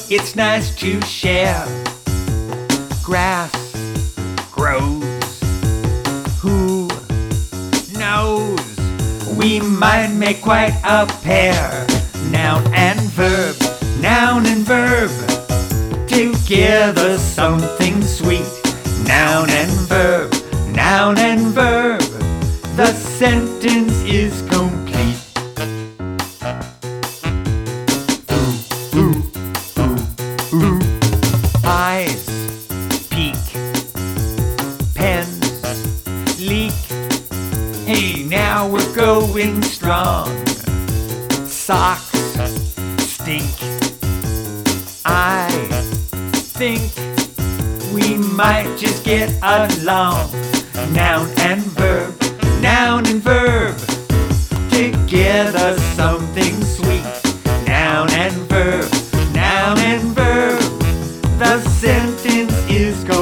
it's nice to share. Grass grows, who knows? We might make quite a pair. Noun and verb, noun and verb, together something sweet. Noun and verb, noun and verb, the sentence is complete. Eyes peek, pens leak. Hey, now we're going strong. Socks stink. I think we might just get along. Noun and verb, together something sweet. Noun and verb, the sentence is complete.